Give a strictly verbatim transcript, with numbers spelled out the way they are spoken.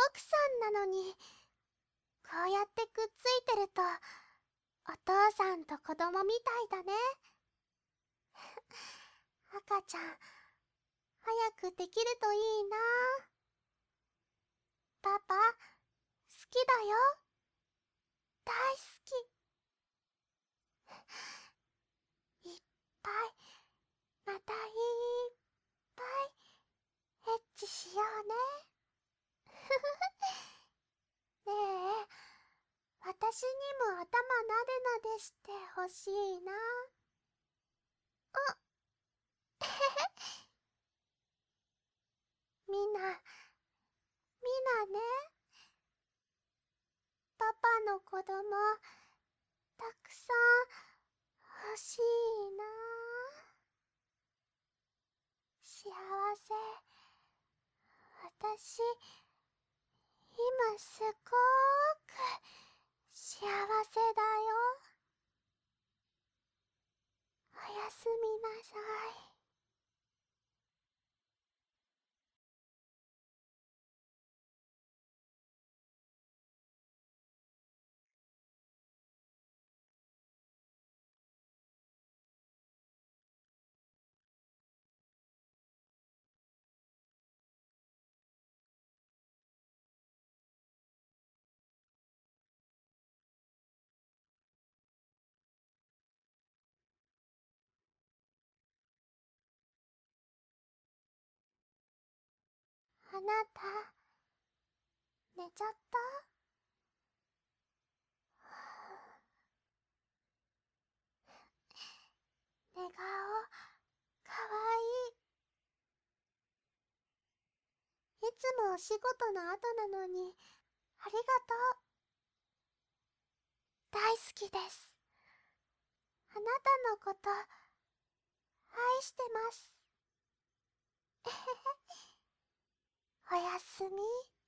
奥さんなのに、こうやってくっついてると、お父さんと子供みたいだね。赤ちゃん、早くできるといいな。パパ、好きだよ。大好き。いっぱい、またいっぱい、エッチしようね。ねえ、私にも頭なでなでしてほしいな。あ、みんな、みんなね、パパの子供、たくさん欲しいな。幸せ、私、今すごーく幸せだよ。おやすみなさい。あなた、寝ちゃった？寝顔、かわいい。いつもお仕事の後なのに、ありがとう。大好きです。あなたのこと、愛してます。えへへ。おやすみ。